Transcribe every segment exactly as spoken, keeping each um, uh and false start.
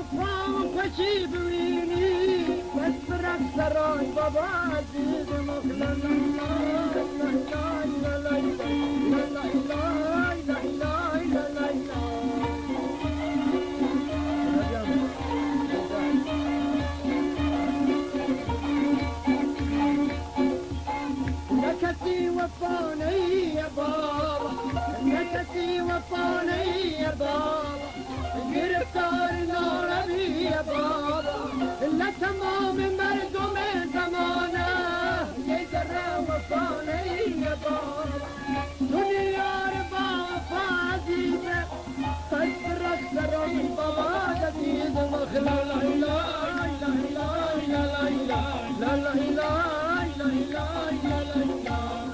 وفام پشی بوینی بس برک سرای بابا عزیز مخلا نکسی وفانی یا بابا نکسی وفانی یا بابا گرفتار ناربی یا بابا لتمام مردم زمانه یه ذره وفانی یا بابا دنیا رو با وفا عزیزه پس برک سرای بابا عزیز مخلا لا اله الا الله لا اله الا الله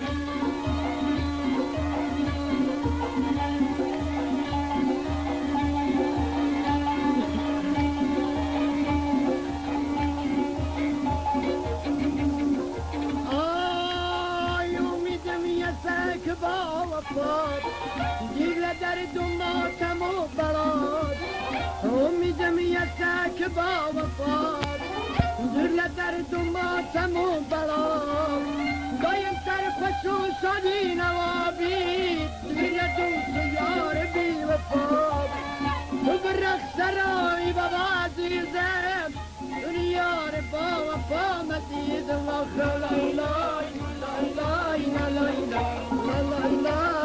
با وفاد گیر درد و ماتم و براد امیدم یسته که با وفاد گیر درد و ماتم و براد دایم سر خوش و شادی نوابی گیر دوست و یار بی وفاد تو برک سرای بابا عزیزم دنیا رو با وفا مزید وخلا لا لا لا لا لا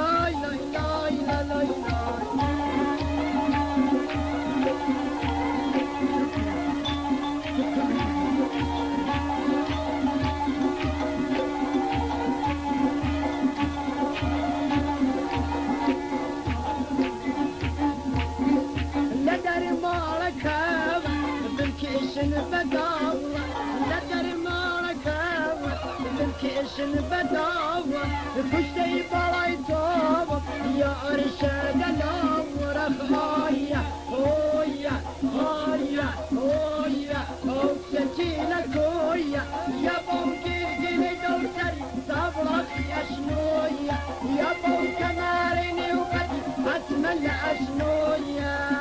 لدر مالكم بالكيشن بداوة لدر مالكم بالكيشن بداوة كشتي بلاي توب يا أرشاد الأمر خايا هويا هويا هويا هو سكينة كويا يا بوكي جيني دوتر صبرك يا شنويا يا بوك ناريني وقد أتمنى أشنويا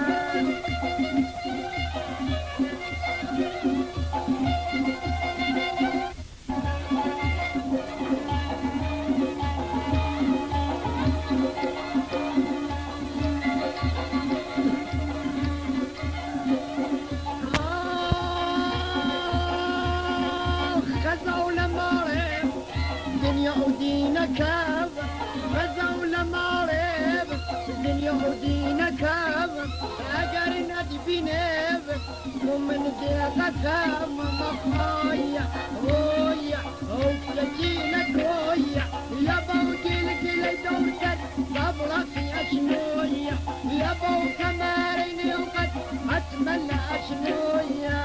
ودينك غزول مارب الدنيا ودينك اگر ندی بینب ومن دیگه مخایا رویا او سکینک رویا لبو گل گل دوتر صبرك اشنویا لبو کمرین وقد اتمنى اشنویا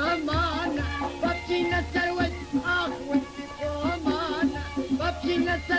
Let's